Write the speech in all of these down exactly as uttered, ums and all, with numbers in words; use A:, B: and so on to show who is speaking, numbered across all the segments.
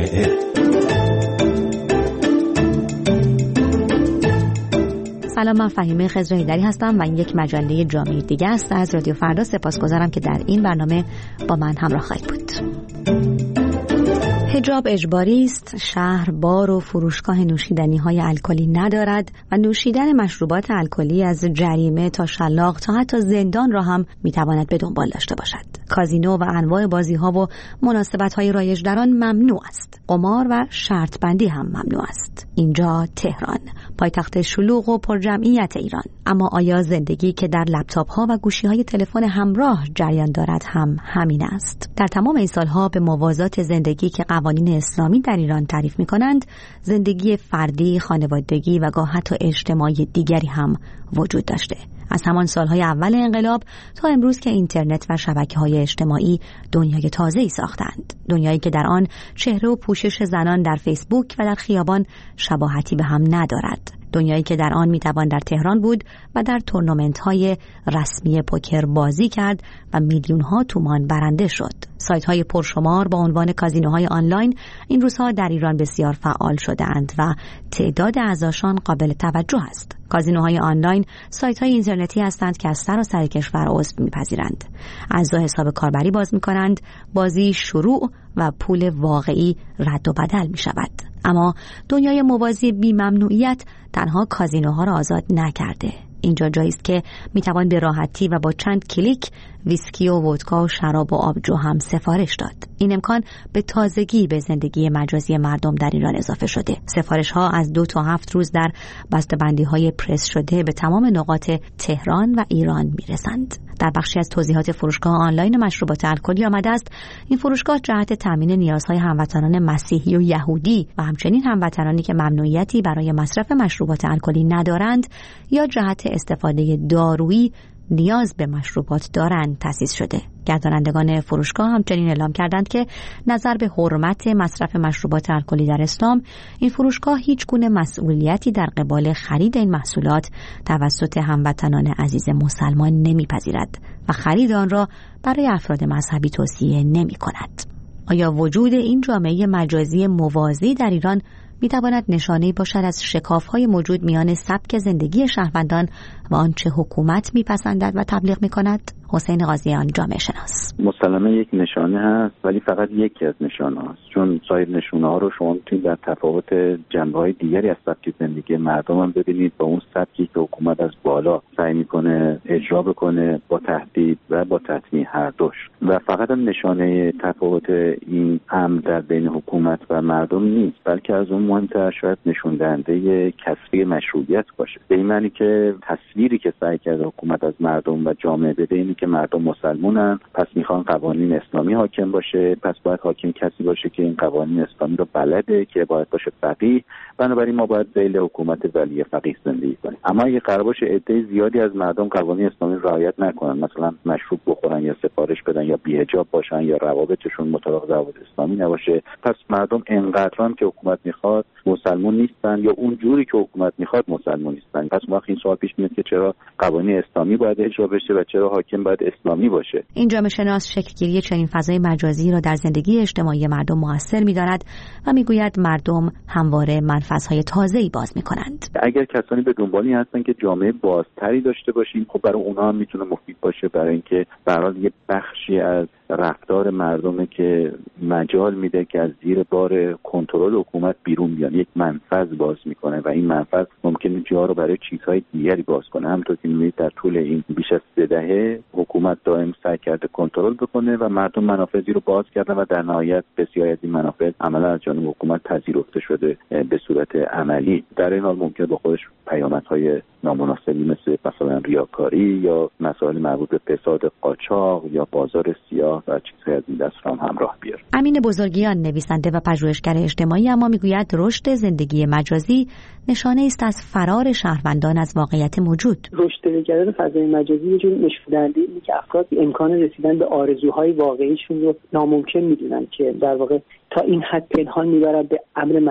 A: جامعه.
B: سلام، من فهیمه خضرهیدری هستم و این یک مجله جامعه دیگه است از رادیو فردا. سپاسگزارم که در این برنامه با من همراه خواهید بود. حجاب اجباری است، شهر بار و فروشگاه نوشیدنی‌های الکلی ندارد و نوشیدن مشروبات الکلی از جریمه تا شلاق تا حتی زندان را هم می‌تواند به دنبال داشته باشد. کازینو و انواع بازی‌ها و مناسبت‌های رایج در آن ممنوع است. قمار و شرط بندی هم ممنوع است. اینجا تهران، پایتخت شلوغ و پرجمعیت ایران. اما آیا زندگی که در لپتاپ‌ها و گوشی‌های تلفن همراه جریان دارد هم همین است؟ در تمام این سال‌ها به موازات زندگی که قوانین اسلامی در ایران تعریف می‌کنند، زندگی فردی، خانوادگی و گاه حتی اجتماعی دیگری هم وجود داشته. از همان سالهای اول انقلاب تا امروز که اینترنت و شبکه‌های اجتماعی دنیای تازه‌ای ساختند، دنیایی که در آن چهره و پوشش زنان در فیسبوک و در خیابان شباهتی به هم ندارد، دنیایی که در آن میتوان در تهران بود و در تورنمنت‌های رسمی پوکر بازی کرد و میلیون‌ها تومان برنده شد. سایت‌های پرشمار با عنوان کازینوهای آنلاین این روزها در ایران بسیار فعال شده‌اند و تعداد اعضاشان قابل توجه است. کازینوهای آنلاین سایت‌های اینترنتی هستند که از سراسر کشور عضو می‌پذیرند. اعضا حساب کاربری باز می‌کنند، بازی شروع و پول واقعی رد و بدل می‌شود. اما دنیای موازی بی ممنوعیت تنها کازینوها را آزاد نکرده. اینجا جایی است که میتوان به راحتی و با چند کلیک ویسکی و ودکا و شراب و آبجو هم سفارش داد. این امکان به تازگی به زندگی مجازی مردم در ایران اضافه شده. سفارش ها از دو تا هفت روز در بسته‌بندی های پرس شده به تمام نقاط تهران و ایران میرسند. در بخشی از توضیحات فروشگاه آنلاین مشروبات الکلی آمده است این فروشگاه جهت تامین نیازهای هموطنان مسیحی و یهودی و همچنین هموطنانی که ممنوعیتی برای مصرف مشروبات الکلی ندارند یا جهت استفاده دارویی نیاز به مشروبات دارند تأسیس شده. گردانندگان فروشگاه همچنین اعلام کردند که نظر به حرمت مصرف مشروبات الکلی در اسلام، این فروشگاه هیچ گونه مسئولیتی در قبال خرید این محصولات توسط هموطنان عزیز مسلمان نمیپذیرد و خرید آن را برای افراد مذهبی توصیه نمی کند. آیا وجود این جامعه مجازی موازی در ایران میتواند نشانه‌ای باشد از شکاف‌های موجود میان سبک زندگی شهروندان و آنچه حکومت میپسندد و تبلیغ میکند؟ حسین قاضیان، جامعه شناس:
C: مسلماً یک نشانه هست، ولی فقط یکی از نشانه هست، چون سایر نشونه ها رو شما میتونید در تفاوت جنبه‌های دیگری از سبک زندگی مردم هم ببینید. با اون سبکی که حکومت از بالا سعی میکنه اجرا بکنه با تهدید و با تطمیع هر دوش، و فقط هم نشانه تفاوت این امر در بین حکومت و مردم نیست، بلکه از اون مهمتر شاید نشون دهنده کسری مشروعیت باشه. به این معنی که تصویری که سعی کرده حکومت از مردم و جامعه بده اینه که مردم مسلمانن، پس میخوان قوانین اسلامی حاکم باشه، پس باید حاکم کسی باشه که این قوانین اسلامی رو بلده، که باید باشه فقیه، بنابراین ما باید ذیل حکومت ولی فقیه زندگی کنیم. اما اگه قرار باشه عده زیادی از مردم قوانین اسلامی رعایت نکنن، مثلا مشروب بخورن یا سفارش بدن یا بی‌حجاب باشن یا روابطشون مطابق روابط اسلامی نباشه، پس مردم انقدرام که حکومت میخواد مسلمان نیستن یا اون جوری که حکومت میخواد مسلمان نیستن. پس وقت این سوال پیش میاد که چرا قوانین اسلامی باید اجرا بشه و چرا حاکم باید اسلامی باشه.
B: این جامعه شناس شکل‌گیری چنین فضای مجازی را در زندگی اجتماعی مردم موثر می‌داند و میگوید مردم همواره منفذهای تازه‌ای باز می‌کنند.
C: اگر کسانی به دنبالی هستن که جامعه بازتری داشته باشیم، خب برای اونها هم میتونه مفید باشه، برای اینکه به هر حال یه بخشی از رفتار مردمه که مجال میده که از زیر بار کنترل حکومت بیرون بیان، یک منفذ باز میکنه و این منفذ ممکنه جا رو برای چیزهای دیگری باز کنه. همونطور که می‌بینید در طول این بیش از سه دهه حکومت دائم سعی کرده کنترل بکنه و مردم منافذی رو باز کردن و در نهایت بسیاری از این منافذ عملا از جانب حکومت پذیرفته شده به صورت عملی. در این حال ممکنه با خودش پیامدهای نامناسبی مثل مثلا ریاکاری یا مسائل مربوط به فساد قاچاق یا بازار سیاه و چیزهای از این دست هم همراه بیاره.
B: امین بزرگیان، نویسنده و پژوهشگر اجتماعی، اما میگوید رشد زندگی مجازی نشانه است از فرار شهروندان از واقعیت موجود.
D: رشد نگران فضای مجازی یه جور نشوندنده اینه که افراد امکان رسیدن به آرزوهای واقعیشون رو ناممکن میدونن که در واقع تا این حد پنهان میبرن به امر مجاز.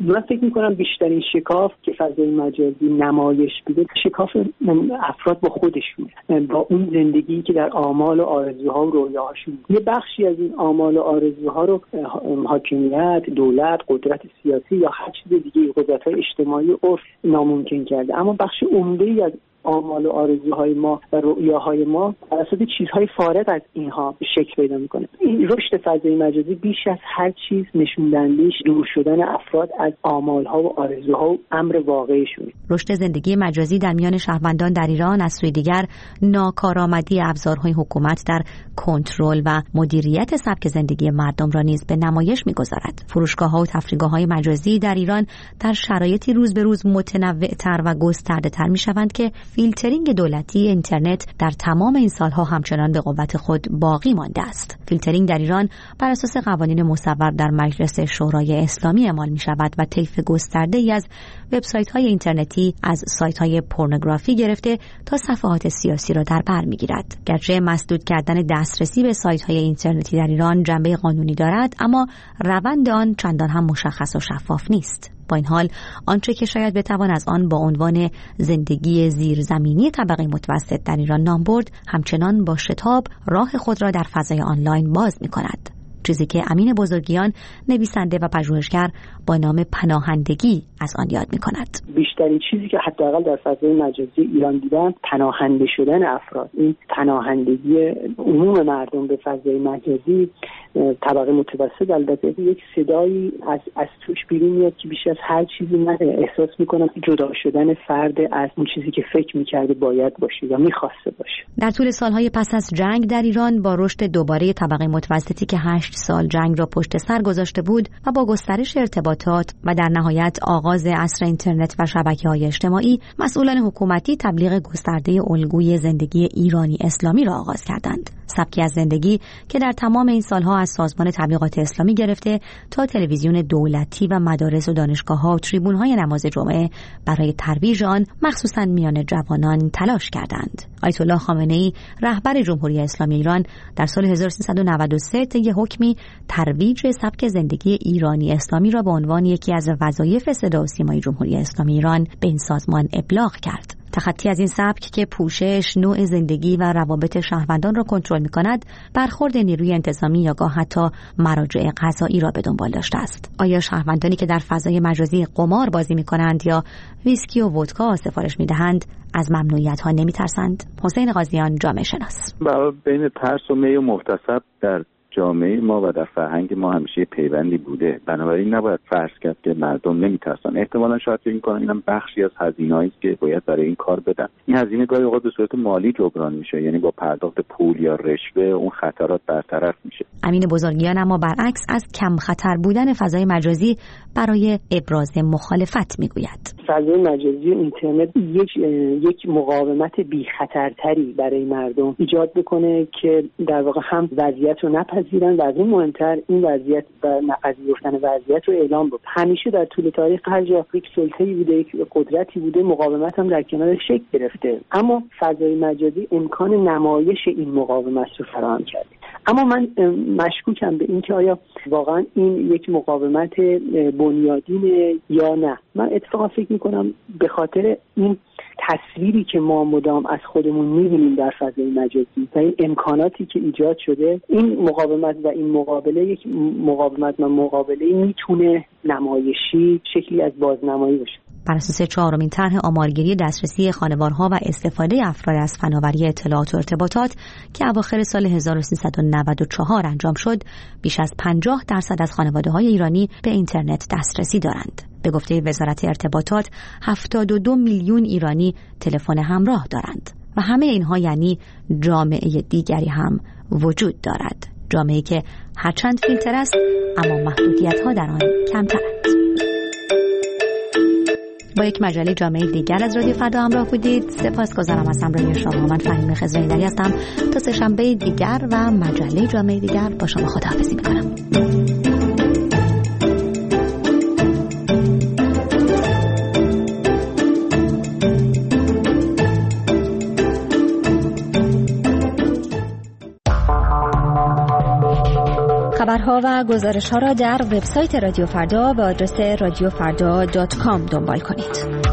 D: من فکر میکنم بیشترین شکاف که فضای مجازی نمایش میده شکاف افراد با خودشون، با اون زندگی که در آمال و آرزوها و رویاهاشون. یه بخشی از این آمال و آرزوها رو حاکمیت، دولت، قدرت سیاسی یا هر چیز دیگه، قدرت‌های اجتماعی عرف ناممکن کرده، اما بخش عمده‌ای از آمال و آرزوهای ما و رؤیاهای ما توسط چیزهای فارغ از اینها شکل پیدا میکنه. این رشد فضای مجازی بیش از هر چیز نشون دهنده‌اش دور شدن افراد از آمالها و آرزوها و امر واقعیشون.
B: رشد زندگی مجازی در میان شهروندان در ایران از سوی دیگر ناکارآمدی ابزارهای حکومت در کنترل و مدیریت سبک زندگی مردم را نیز به نمایش میگذارد. فروشگاه‌ها و تفریحگاه‌های مجازی در ایران در شرایطی روز به روز متنوع‌تر و گسترده‌تر می‌شوند که فیلترینگ دولتی اینترنت در تمام این سالها همچنان به قوت خود باقی مانده است. فیلترینگ در ایران بر اساس قوانین مصوب در مجلس شورای اسلامی اعمال می شود و طیف گسترده‌ای از وبسایت‌های اینترنتی از سایت‌های پورنوگرافی گرفته تا صفحات سیاسی را در بر می‌گیرد. گرچه مسدود کردن دسترسی به سایت‌های اینترنتی در ایران جنبه قانونی دارد، اما روند آن چندان هم مشخص و شفاف نیست. با این حال آنچه که شاید بتوان از آن با عنوان زندگی زیرزمینی طبقه متوسط در ایران نام برد، همچنان با شتاب راه خود را در فضای آنلاین باز می‌کند. چیزی که امین بزرگیان، نویسنده و پژوهشگر، با نام پناهندگی از آن یاد می‌کند.
D: بیشترین چیزی که حداقل در فضای مجازی ایران دیدم پناهنده شدن افراد. این پناهندگی عموم مردم به فضای مجازی، طبقه متوسط، البته یک صدایی از از توش بیرون میاد که بیش از هر چیزی من احساس میکنم جدا شدن فرد از اون چیزی که فکر میکرده باید باشه یا میخواسته باشه.
B: در طول سالهای پس از جنگ در ایران با رشد دوباره طبقه متوسطی که هشت سال جنگ را پشت سر گذاشته بود و با گسترش ارتباطات و در نهایت آغاز عصر اینترنت و شبکه‌های اجتماعی، مسئولان حکومتی تبلیغ گسترده الگوی زندگی ایرانی اسلامی را آغاز کردند. سبکی از زندگی که در تمام این سالها از سازمان تبلیغات اسلامی گرفته تا تلویزیون دولتی و مدارس و دانشگاه‌ها و تریبون‌های نماز جمعه برای ترویج آن مخصوصاً میان جوانان تلاش کردند. آیت الله خامنه‌ای، رهبر جمهوری اسلامی ایران، در سال هزار و سیصد و نود و سه طی حکمی ترویج سبک زندگی ایرانی اسلامی را به عنوان یکی از وظایف صدا و سیمای جمهوری اسلامی ایران به این سازمان ابلاغ کرد. تخطی از این سبک که پوشش، نوع زندگی و روابط شهروندان را کنترل می‌کند، برخورد نیروی انتظامی یا گاه حتی مراجع قضایی را به دنبال داشته است. آیا شهروندانی که در فضای مجازی قمار بازی می‌کنند یا ویسکی و ودکا سفارش می‌دهند از ممنوعیت‌ها نمی‌ترسند؟ حسین قاضیان، جامعه شناس.
C: بین ترس و می و محتسب در جامعه ما و در فرهنگ ما همیشه پیوندی بوده، بنابراین نباید فرض کرد که مردم نمیترسن. احتمالاً شاید فکر می‌کنن اینم بخشی از هزینه‌ای است که باید برای این کار بدن. این هزینه گاهی اوقات به صورت مالی جبران میشه، یعنی با پرداخت پول یا رشوه اون خطرات برطرف میشه.
B: امین بزرگیان اما برعکس از کم خطر بودن فضای مجازی برای ابراز مخالفت میگوید.
D: فضای مجازی و اینترنت یک یک مقاومت بی خطرتری برای مردم ایجاد بکنه که در واقع هم وضعیت رو نپذیرن و از اون مهمتر این وضعیت و نپذیرفتن وضعیت رو اعلام بکنن. همیشه در طول تاریخ هر جا یک سلطه‌ای بوده، یک قدرتی بوده، مقاومت هم در کنار شکل گرفته، اما فضای مجازی امکان نمایش این مقاومت رو فراهم کرده. اما من مشکوکم به این که آیا واقعا این یک مقاومت بنیادینه یا نه. من اتفاقا فکر میکنم به خاطر این تصویری که ما مدام از خودمون میبینیم در فضای مجازی و این امکاناتی که ایجاد شده، این مقاومت و این مقابله یک مقاومت و مقابله میتونه نمایشی، شکلی از بازنمایی باشه.
B: بر اساس چهارمین طرح آمارگیری دسترسی خانوارها و استفاده افراد از فناوری اطلاعات و ارتباطات که اواخر سال هزار و سیصد و نود و چهار انجام شد، بیش از پنجاه درصد از خانواده‌های ایرانی به اینترنت دسترسی دارند. به گفته وزارت ارتباطات، هفتاد و دو میلیون ایرانی تلفن همراه دارند و همه اینها یعنی جامعه دیگری هم وجود دارد. جامعه‌ای که هرچند فیلتر است اما محدودیت‌ها در آن کمترند. با یک مجله جامعه دیگر از رادیو فردا همراه بودید. سپاسگزارم از همراهی شما. من فهیم خضرایی هستم. تا سه‌شنبه دیگر و مجله جامعه دیگر با شما خداحافظی می‌کنم.
A: خبرها و گزارش‌ها را در وبسایت رادیو فردا به آدرس رادیو فردا دات کام دنبال کنید.